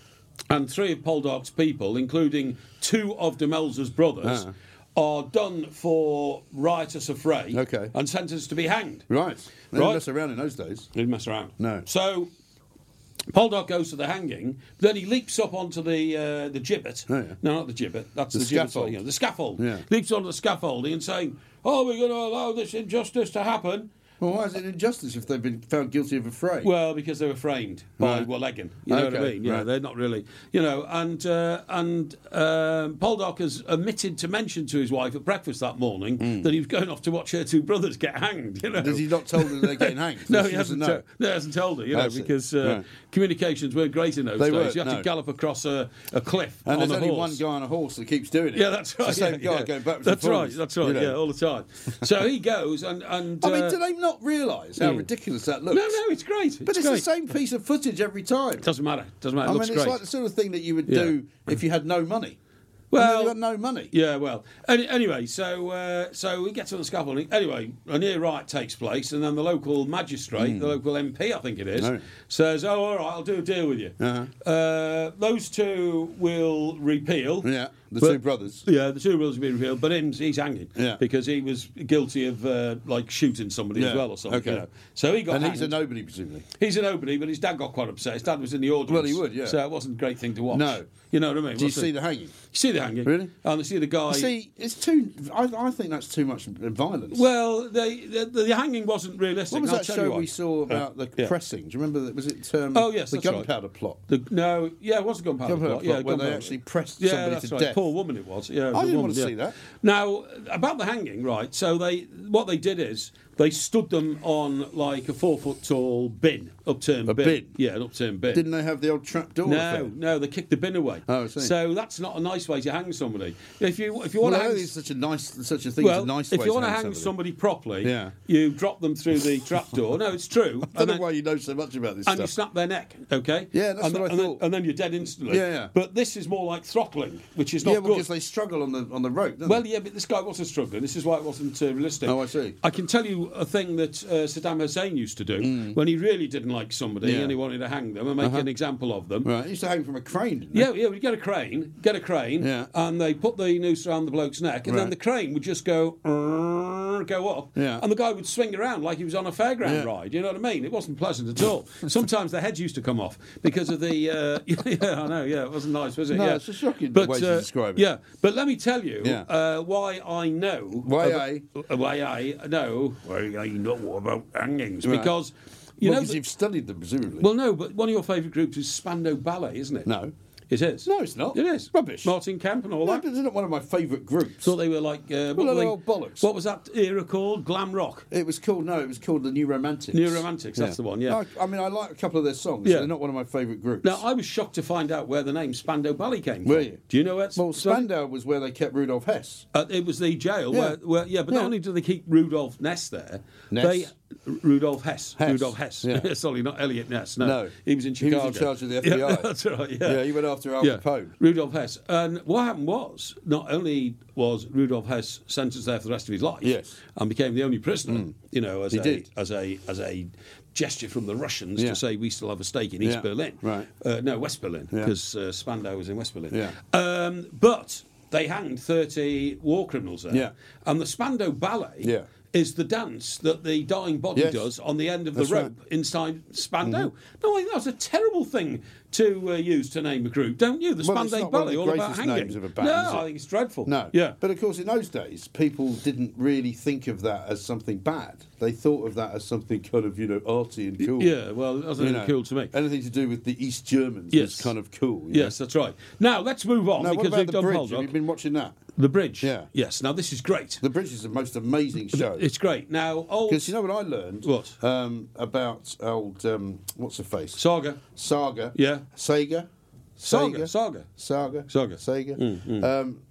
And three of Poldark's people, including two of de Melzer's brothers, Ah. are done for riotous affray Okay. and sentenced to be hanged. Right. They Right. didn't mess around in those days. They didn't mess around. No. So Poldark goes to the hanging, then he leaps up onto the uh, the gibbet. Oh, yeah. No, not the gibbet. That's The the, gibbet, scaffold. you know, the scaffold. Yeah. Leaps onto the scaffolding and saying, "Oh, we're going to allow this injustice to happen." Well, why is it injustice if they've been found guilty of affray? Well, because they were framed by Right. Wellegan. You know what I Okay, mean? Yeah, right. they're not really, you know. And uh, and um, Poldark has omitted to mention to his wife at breakfast that morning that he was going off to watch her two brothers get hanged. You know, Has he not told her they're getting hanged? no, She he doesn't hasn't. know. To- no, he hasn't told her. You know, I see. because uh, Right. communications weren't great in those They days. weren't, You had no. to gallop across a, a cliff And on there's a only horse. one guy on a horse that keeps doing it. Yeah, that's right. It's the same yeah, guy yeah. going backwards That's and right. forwards. That's right. you know. Yeah, all the time. So he goes and and. I mean, uh, do they not realise how mm. ridiculous that looks? no, no, it's great. But it's great. the same piece of footage every time. Doesn't matter. Doesn't matter. It I mean, looks it's great. like the sort of thing that you would Yeah. do if you had no money. Well- you got no money. Yeah, well, any, anyway, so uh, so he gets on the scaffolding. Anyway, a near riot takes place, and then the local magistrate, the local M P, I think it is, Right. says, "Oh, all right, I'll do a deal with you. Uh-huh. Uh, those two will repeal." Yeah, the But- two brothers. Yeah, the two wills will be repealed, but him, he's hanging Yeah. because he was guilty of uh, like shooting somebody Yeah, as well or something. okay. You know. So he got And hanged. he's a nobody, presumably. He's a nobody, but his dad got quite upset. His dad was in the audience. Well, he would, yeah. So it wasn't a great thing to watch. No. You know what I mean? Do you Wasn't see it? the hanging? You see the hanging? Really? And you see the guy. See, it's too. I, I think that's too much violence. Well, they, the, the hanging wasn't realistic. what was and I'll that tell show you why. we saw about the yeah. pressing? Do you remember that? Was it um, Oh, yes, the that's right. gunpowder plot? The, no, yeah, it was a gunpowder Gunpowder plot. plot Yeah, where they gunpowder. actually pressed yeah, somebody that's to right. death. Poor woman it was. Yeah, I the didn't woman, want to yeah. see that. Now, about the hanging, right? So they, what they did is they stood them on like a four foot tall bin, upturned A bin. bin? Yeah, an upturned bin. Didn't they have the old trap door? no, affair? no, they kicked the bin away. Oh, I see. So that's not a nice way to hang somebody. If you if you want Well, to I hang, think it's such a nice, such a thing. well, is a nice if way you to want to hang hang somebody. somebody properly, Yeah. you drop them through the trapdoor. No, it's true. I don't And know then- why you know so much about this and you stuff. snap their neck, okay? Yeah, that's and, what I and thought. Then, and then you're dead instantly. Yeah, yeah. But this is more like throttling, which is not yeah, good. because they struggle on the on the rope. Don't Well, they? yeah, but this guy wasn't struggling. This is why it wasn't uh, realistic. Oh, I see. I can tell you a thing that uh, Saddam Hussein used to do when he really didn't like somebody Mm. Yeah. and he wanted to hang them and make Uh-huh. an example of them. Right, he used to hang from a crane. Didn't he? Yeah, yeah, we'd get a crane, get a crane, Yeah. and they put the noose around the bloke's neck, and then Right. the crane would just go, "Arr," go up, Yeah. and the guy would swing around like he was on a fairground Yeah. ride. You know what I mean? It wasn't pleasant at all. Sometimes the heads used to come off because of the. Uh, yeah, I know. Yeah, it wasn't nice, was it? No, yeah. it's a shocking but, way to uh, describe it. Yeah, but let me tell you Yeah. uh, why I know. Why about- uh, Why I know. Why I know about hangings Right. because you well, know. because that- you've studied them, presumably. well, no, but one of your favourite groups is Spandau Ballet, isn't it? no. It is. No, it's not. It is. Rubbish. Martin Kemp and all No, that. but they're not one of my favourite groups. Thought they were like. Uh, what, Well, were they're they- all bollocks. what was that era called? Glam rock. It was called, no, it was called the New Romantics. New Romantics, that's the one, yeah. No, I, I mean, I like a couple of their songs. Yeah. They're not one of my favourite groups. Now, I was shocked to find out where the name Spandau Ballet came Were from. you? Do you know where? Well, Spandau was where they kept Rudolf Hess. Uh, it was the jail Yeah. where, where, yeah, but Yeah. not only do they keep Rudolf Ness there, Ness? they Rudolf Hess, Hess, Rudolf Hess. yeah. Sorry, not Elliot Ness. No, No. he was in He was Chicago. in charge of the F B I. Yeah, that's right. Yeah, Yeah, he went after Al Capone. Rudolf Hess. And what happened was, not only was Rudolf Hess sentenced there for the rest of his life, Yes. and became the only prisoner, you know, as He a did. as a as a gesture from the Russians Yeah. to say we still have a stake in East Yeah, Berlin. right. Uh, no, West Berlin, Yeah. because uh, Spandau was in West Berlin. Yeah. Um, but they hanged thirty war criminals there. Yeah. And the Spandau Ballet Yeah. is the dance that the dying body Yes. does on the end of That's the right. rope inside Spandau. No, I think that was a terrible thing to uh, use to name a group, don't you? The Well, it's Spandau not one of Ballet, the all about greatest hanging. names of a band, no, is it? I think it's dreadful. No. Yeah. But of course, in those days, people didn't really think of that as something bad. They thought of that as something kind of, you know, arty and cool. Yeah, well, it wasn't You really know, cool to me. Anything to do with the East Germans Yes. was kind of cool. you Yes, that's right. Now, let's move on know? Now, what because about we've the done bridge? Poldark. Have you been watching that? The Bridge? Yeah. Yes, now this is great. The Bridge is the most amazing show. It's great. Now, old Because you know what I learned? What? Um, about old, um, what's her face? Saga. Saga. Yeah. Sega. Saga. Sega? Saga. Saga. Saga. Sega. Mm, Um,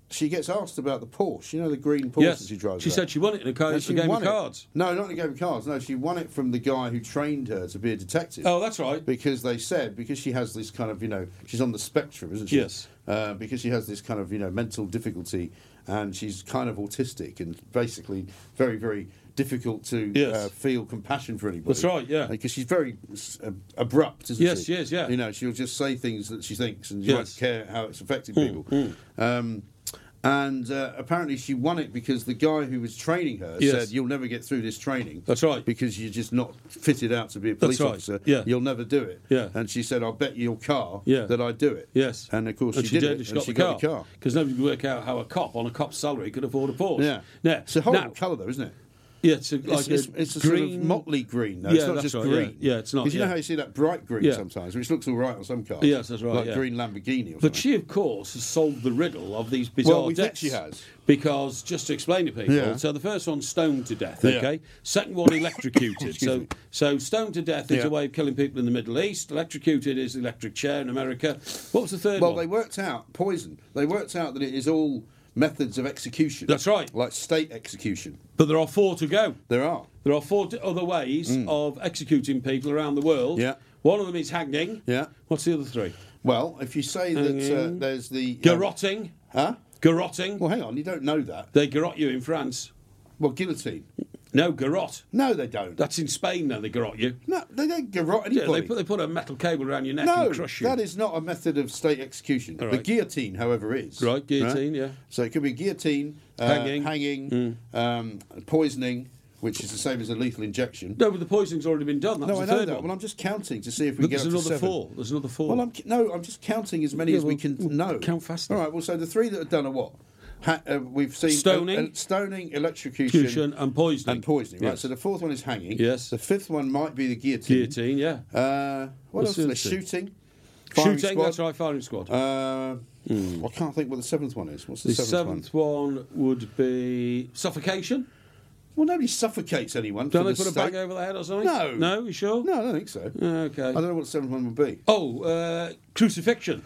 she gets asked about the Porsche. You know, the green Porsche Yes. that she drives. She about? said she won it in a, car, And a she game won of it. cards. No, not in a game of cards. No, she won it from the guy who trained her to be a detective. Oh, that's right. Because they said, because she has this kind of, you know, she's on the spectrum, isn't she? Yes. Uh, because she has this kind of, you know, mental difficulty, and she's kind of autistic and basically very, very difficult to Yes. uh, feel compassion for anybody. That's right, yeah. Because she's very uh, abrupt, isn't Yes, she? yes, yeah. You know, she'll just say things that she thinks, and you Yes. won't care how it's affecting people. Um, and uh, apparently she won it because the guy who was training her Yes. said, "You'll never get through this training. That's right. Because you're just not fitted out to be a police That's right, officer. yeah. You'll never do it." Yeah. And she said, "I'll bet you your car Yeah. that I do it." Yes. And of course And she, she did, did. it. She, and got, she the got the car. Because nobody could work out how a cop on a cop's salary could afford a Porsche. Yeah. Now, It's a horrible now, colour, though, isn't it? Yeah, it's a, like It's, it's, a it's a green, sort of motley green, though. Yeah, it's not that's just right, green. yeah. Yeah, it's not, Because you yeah. know how you see that bright green Yeah. sometimes, which looks all right on some cars. Yes, that's right, Like yeah. green Lamborghini or something. But she, of course, has solved the riddle of these bizarre Well, we think deaths. she has. Because, just to explain to people, Yeah. so the first one's stoned to death, Yeah. okay? Second one, electrocuted. Excuse so, me. so stoned to death is Yeah. a way of killing people in the Middle East. Electrocuted is the electric chair in America. What was the third Well, one? they worked out poison. They worked out that it is all methods of execution. That's right. Like state execution. But there are four to go. There are. There are four t- other ways of executing people around the world. Yeah. One of them is hanging. Yeah. What's the other three? Well, if you say that uh, Hanging. there's the... um, Garrotting. Huh? Garrotting. Well, hang on, you don't know that. They garrotte you in France. Well, guillotine. No, garrotte. No, they don't. That's in Spain now, they garrotte you. No, they don't garrote Yeah, anybody. they put, they put a metal cable around your neck no, and crush you. that is not a method of state execution. All The right. guillotine, however, is. Right, guillotine, yeah. So it could be guillotine, uh, Hanging. hanging um, poisoning, which is the same as a lethal injection. No, but the poisoning's already been done. That No, was I the know third that. one. Well, I'm just counting to see if we But get there's up to another seven. four. There's another four. Well, I'm no, I'm just counting as many Yeah, as we well, can well, know. count faster. All right. Well, so the three that are done are what? Ha- uh, we've seen Stoning. uh, uh, stoning, electrocution, Execution and poisoning. and poisoning. Right. Yes. So the fourth one is hanging. Yes. The fifth one might be the guillotine. Guillotine, yeah. Uh, what What's else? the Is there? other two? Shooting. Firing Shooting, squad. that's right, firing squad. Uh, I can't think what the seventh one is. What's the, the seventh, seventh one? would be suffocation. one? Well, nobody suffocates anyone. Don't for they the put a state. bag over the head or something? No. No, you sure? No, I don't think so. Okay. I don't know what the seventh one would be. Oh, uh, crucifixion.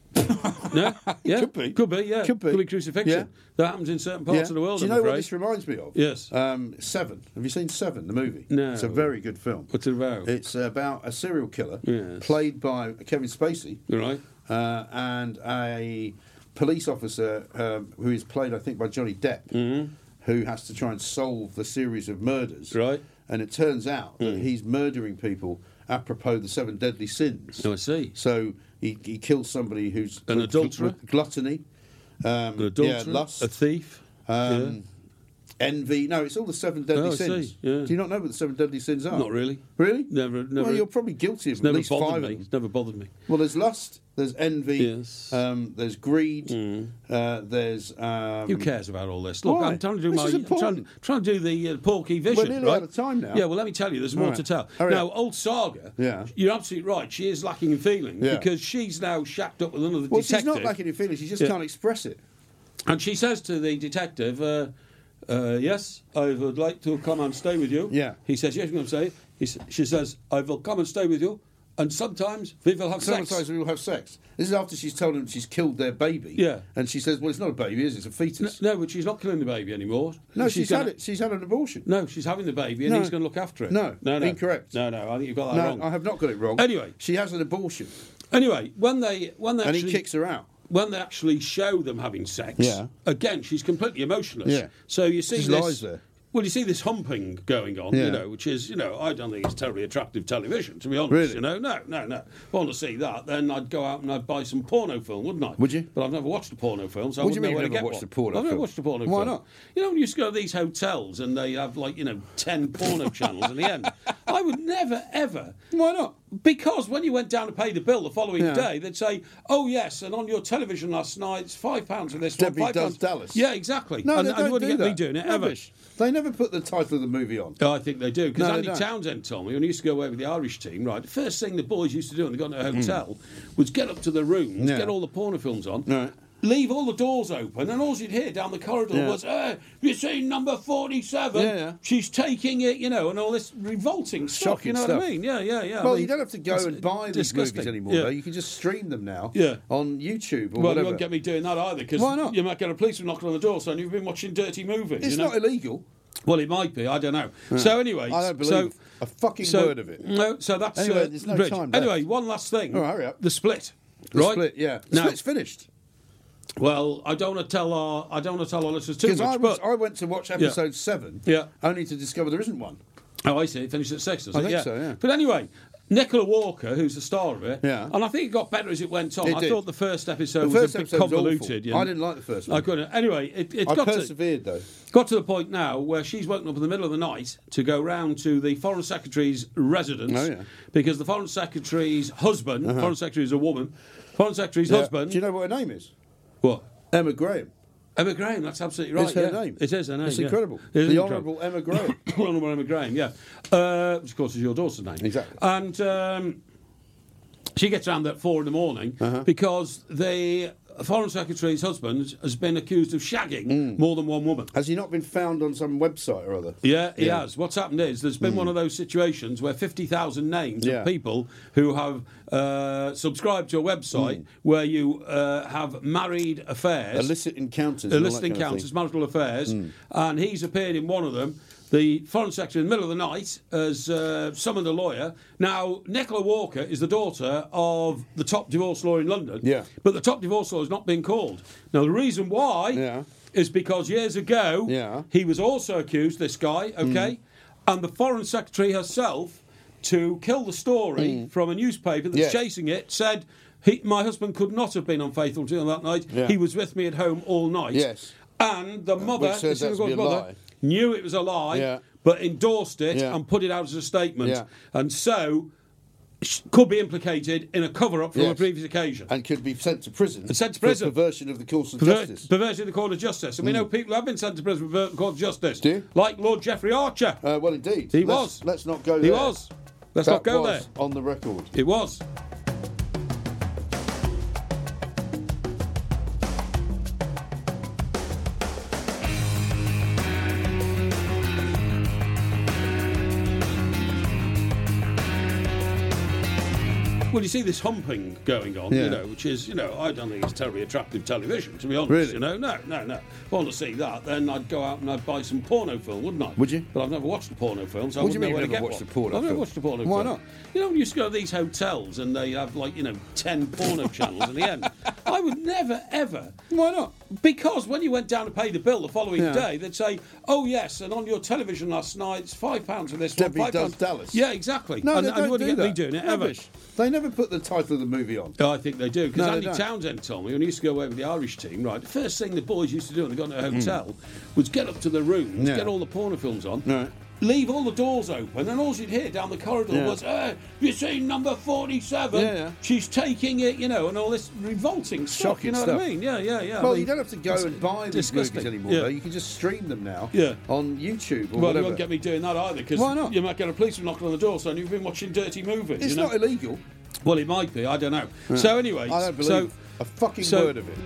No? Yeah? Could be. Could be, yeah. Could be. crucifixion. Yeah. That happens in certain parts Yeah. of the world, Do you I'm know what afraid. this reminds me of? Yes. Um, Seven. Have you seen Seven, the movie? No. It's a very good film. What's it about? It's about a serial killer Yes. played by Kevin Spacey Right. uh, and a police officer um, who is played, I think, by Johnny Depp, who has to try and solve the series of murders. Mm-hmm. Right. And it turns out that he's murdering people apropos the seven deadly sins. Oh, I see. So he, he kills somebody who's An with- adulterer? with gluttony, um, An adulterer, yeah, lust, a thief. um, envy. No, it's all the seven deadly Oh, I sins. see, yeah. Do you not know what the seven deadly sins are? Not really. Really? Never- never- Well, you're probably guilty of It's at never least bothered five me. of them. It's never bothered me. Well, there's lust, there's envy, Yes. Mm. um, there's greed, uh, there's. Um, Who cares about all this? Look, why? I'm trying to do This my. is I'm trying, important. trying to do the uh, Porky Vision. We're nearly right? out of time now. Yeah, well, let me tell you, there's more All right. to tell. Hurry now, up. old Saga. Yeah. You're absolutely right. She is lacking in feeling Yeah. because she's now shacked up with another Well, detective. she's not lacking in feelings. She just Yeah. can't express it. And she says to the detective, uh, uh, "Yes, I would like to come and stay with you." Yeah. He says, "Yes, I'm going to stay." He s- she says, "I will come and stay with you, and sometimes we will have sex." Sometimes we will have sex. This is after she's told him she's killed their baby. Yeah. And she says, "Well, it's not a baby, is it? It's a fetus." No, but she's not killing the baby anymore. No, she's, gonna- had it. She's had an abortion. No, she's having the baby, and No. he's going to look after it. No, no, no, incorrect. No, no, I think you've got that No, wrong. I have not got it wrong. Anyway. she has an abortion, Anyway, when they when they and actually he kicks her out. when they actually show them having sex, Yeah. again she's completely emotionless. Yeah. So you see Just this. lies there. Well, you see this humping going on, Yeah. you know, which is, you know, I don't think it's terribly attractive television, to be honest. Really? You know, no, no, no. If I want to see that, then I'd go out and I'd buy some porno film, wouldn't I? Would you? But I've never watched a porno film, so I What do you wouldn't know mean where you've to never get watched one. a porno I've never film? watched a porno Why film. not? You know, when you used to go to these hotels and they have, like, you know, ten porno channels in the end. I would never, ever. Why not? Because when you went down to pay the bill the following Yeah. day, they'd say, "Oh yes, and on your television last night, it's five pounds for this Debbie one." five Does pounds. Dallas. Yeah, exactly. No, and, they and don't you wouldn't do get that. me doing it ever. Rubbish. They never put the title of the movie on. Oh, I think they do because No, they Andy don't. Townsend told me when he used to go away with the Irish team. Right, the first thing the boys used to do when they got to a Hmm. hotel was get up to the rooms, Yeah. get all the porno films on, Right. leave all the doors open, and all you'd hear down the corridor Yeah. was, uh, "You see number forty-seven? Yeah, yeah. She's taking it," you know, and all this revolting stuff. Shocking You know stuff. what I mean? Yeah, yeah, yeah. Well, I mean, you don't have to go it's and buy these disgusting. movies anymore, Yeah. though. You can just stream them now Yeah. on YouTube or Well, whatever. you won't get me doing that either, because Why not? you might get a policeman knocking on the door saying you've been watching dirty movies. It's you know? not illegal. Well, it might be. I don't know. So anyway, I don't believe so, a fucking so, word of it. No, so that's Anyway, uh, there's no Bridge. time left. Anyway, one last thing. Oh, hurry up. The Split. The right? Split, yeah. The Now- Split's finished. Well, I don't want to tell our I don't want to tell our listeners too Because much. I, was- but I went to watch episode seven, Yeah. only to discover there isn't one. oh, I see. It finished at six. Does I it? think yeah. so, yeah. But anyway, Nicola Walker, who's the star of it, Yeah. and I think it got better as it went on. It I did. thought the first episode The was first a bit episode was convoluted. awful. you know. I didn't like the first I one. couldn't. Anyway, it, it's I got to persevered, though. got to the point now where she's woken up in the middle of the night to go round to the Foreign Secretary's residence, Oh, yeah. because the Foreign Secretary's husband, Foreign Secretary is a woman, Foreign Secretary's Yeah. husband. Do you know what her name is? What? Emma Graham. Emma Graham, that's absolutely right. It's her yeah. name. It is her name. It's yeah. incredible. It is The incredible. Honourable Emma Graham. Honourable Emma Graham, yeah. Uh, which, of course, is your daughter's name. Exactly. And um, she gets around at four in the morning Uh-huh. because the Foreign Secretary's husband has been accused of shagging Mm. more than one woman. Has he not been found on some website or other? Yeah, he Yeah. has. What's happened is there's been one of those situations where fifty thousand names Yeah. of people who have uh, subscribed to a website where you uh, have married affairs. Illicit encounters. and all illicit that kind of encounters, thing. marital affairs, and he's appeared in one of them. The Foreign Secretary, in the middle of the night, has uh, summoned a lawyer. Now, Nicola Walker is the daughter of the top divorce lawyer in London, Yeah. but the top divorce lawyer has not been called. Now, the reason why Yeah. is because years ago, Yeah. he was also accused, this guy, okay, and the Foreign Secretary herself, to kill the story from a newspaper that's Yes. chasing it, said, he, my husband could not have been unfaithful to me on that night. Yeah. He was with me at home all night. Yes. And the mother, Which turns the out to be a mother lie. knew it was a lie, Yeah. but endorsed it Yeah. and put it out as a statement. Yeah. And so sh- could be implicated in a cover-up from a Yes. previous occasion. And could be sent to prison. And sent to for prison. perversion of the course of Perver- justice. Perversion of the Court of Justice. And we know people have been sent to prison for perversion of the Court of Justice. Do you? Like Lord Geoffrey Archer. Uh, well, indeed. He let's, was. Let's not go He there. was. Let's that not go was there. on the record. It was. Well, you see this humping going on, Yeah. you know, which is, you know, I don't think it's terribly attractive television, to be honest. Really? You know, no, no, no. If I want to see that, then I'd go out and I'd buy some porno film, wouldn't I? Would you? But I've never watched a porno film, so I What do wouldn't you know mean where you've to never get watched one. a porno I've never film? watched a porno Why film. not? You know, when you used to go to these hotels and they have, like, you know, ten porno channels at the end. I would never, ever. Why not? Because when you went down to pay the bill the following Yeah. day, they'd say, "Oh yes, and on your television last night, it's five pounds for this Debbie one, five Does pounds." Dallas. Yeah, exactly. No, and, they and don't you wouldn't do get me that. doing it ever. Rubbish. They never put the title of the movie on. Oh, I think they do because No, they Andy don't. Townsend told me when he used to go away with the Irish team. Right, the first thing the boys used to do when they got into a Hmm. hotel was get up to the rooms, Yeah. get all the porno films on. Right. Leave all the doors open, and all you'd hear down the corridor Yeah. was, uh, "You see number forty-seven? Yeah, yeah. She's taking it," you know, and all this revolting stuff. Shocking You know stuff. what I mean? Yeah, yeah, yeah. I Well, mean, you don't have to go it's and buy these disgusting. movies anymore, Yeah. though. You can just stream them now Yeah. on YouTube or Well, whatever. you won't get me doing that either because Why not? you might get a policeman knocking on the door saying you've been watching dirty movies. It's you know? not illegal. Well, it might be. I don't know. So anyway, I don't believe so a fucking so- word of it.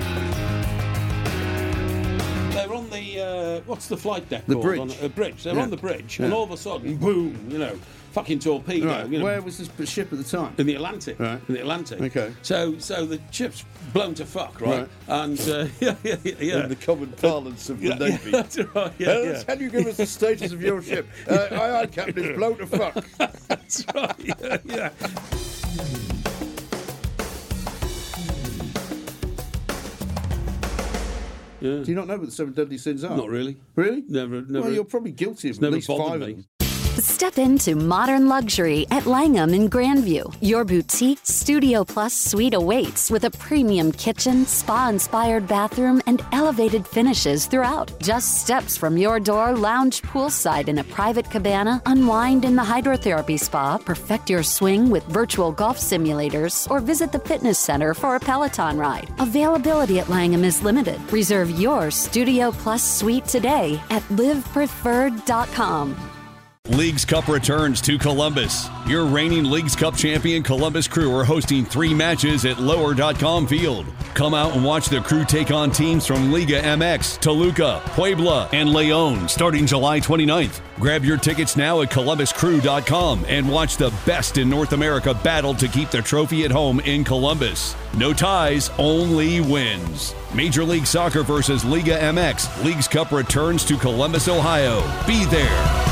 they're on the uh, what's the flight deck The called? bridge. On a bridge. They're Yeah. on the bridge, Yeah. and all of a sudden, boom! You know, fucking torpedo. Right. You know, Where was this ship at the time? in the Atlantic. Right. In the Atlantic. Okay. So, so the ship's blown to fuck, right? Right. And uh, yeah, yeah, yeah. yeah. In the common parlance of the yeah, yeah, Navy. that's right. Yeah, Uh, yeah. Can you give us the status of your ship? Uh, aye, aye, Captain, it's blown to fuck. That's right. Yeah, yeah. Yeah. Do you not know what the seven deadly sins are? Not really. Really? Never, never. Well, you're probably guilty of at never least bothered five me. of them. Step into modern luxury at Langham in Grandview. Your boutique Studio Plus suite awaits with a premium kitchen, spa-inspired bathroom, and elevated finishes throughout. Just steps from your door, lounge poolside in a private cabana, unwind in the hydrotherapy spa, perfect your swing with virtual golf simulators, or visit the fitness center for a Peloton ride. Availability at Langham is limited. Reserve your Studio Plus suite today at live preferred dot com. Leagues Cup returns to Columbus. Your reigning Leagues Cup champion Columbus Crew are hosting three matches at lower dot com Field. Come out and watch the Crew take on teams from Liga M X, Toluca, Puebla, and León starting July twenty-ninth. Grab your tickets now at columbus crew dot com and watch the best in North America battle to keep the trophy at home in Columbus. No ties, only wins. Major League Soccer versus Liga M X. Leagues Cup returns to Columbus, Ohio. Be there.